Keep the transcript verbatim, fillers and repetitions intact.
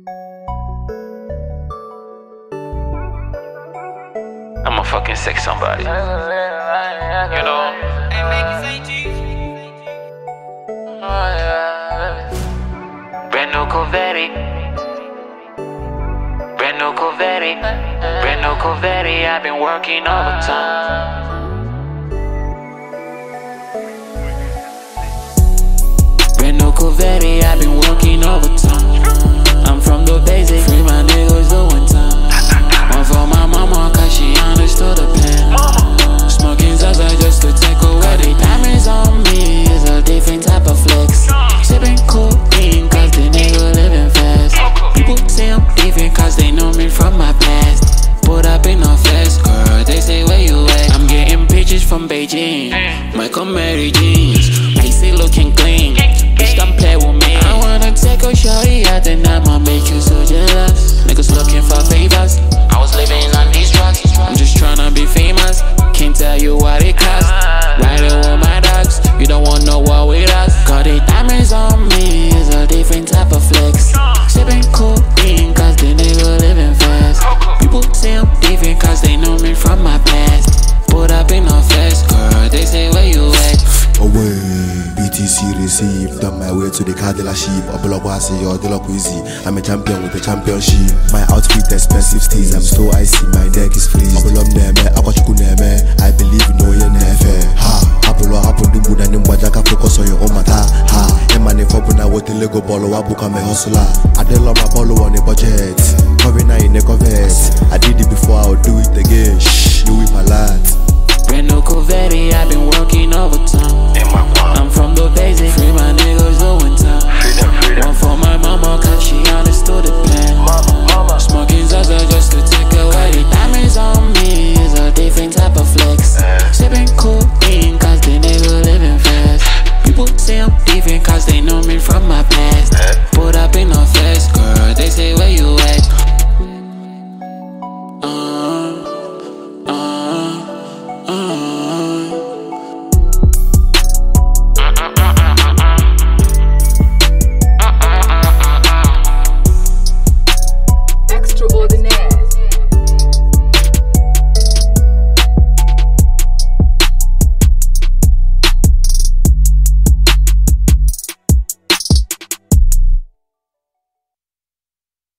I'ma fucking sex somebody. You know? Brand new Corvette. Brand new Corvette. Brand new Corvette. I've been working overtime. Brand new Corvette. I've been working overtime. I'm from the basic. Free my niggas doing time. One for my mama, cause she understood the pain. Smoking Zaza just to take away the diamonds on me is a different type of flex. Sipping codeine cause the nigga living fast. People say I'm different cause they know me from my past. Put up in a fast, girl, they say where you at. I'm getting pictures from Beijing, Michael Mary jeans, icy looking clean. Bitch, don't play with me. I wanna take a shorty out and I'ma make you so jealous. Niggas looking for favors. I was living on these drugs. I'm just tryna be famous. Can't tell you what it costs. Riding with my dogs. You don't want no war with us. Got the diamonds on me is a different type of flex. Sipping codeine cause the nigga living fast. People say I'm different cause they know me from my past. Put up in a fast, girl, they say where you at. Away, B T C received. On my way to the car dealership. A block was your dealer easy. I'm a champion with a championship. My outfit expensive steez. I'm so icy, my neck is freeze. Abulom neme, akwachuku neme. I believe no ye nefe. Ha, Apollo happen do good and wajaka focus on your own matter. Ha, emane fobu na wote Lego ball wabuka me hustler. I did love my ball on a budget. Covering in a covet. I did it before, I'll do it again. Shh, do it a lot. Brand new Corvette, I've been working overtime. I'm from the basic, free my niggas doing time. One for my mama, cause she understood the plan. Smoking Zaza just to take away the diamonds on me is a different type of flex. Sipping codeine cause the nigga living fast. People say I'm different cause they know me from my past. Put up in a fast, girl, they say where you at.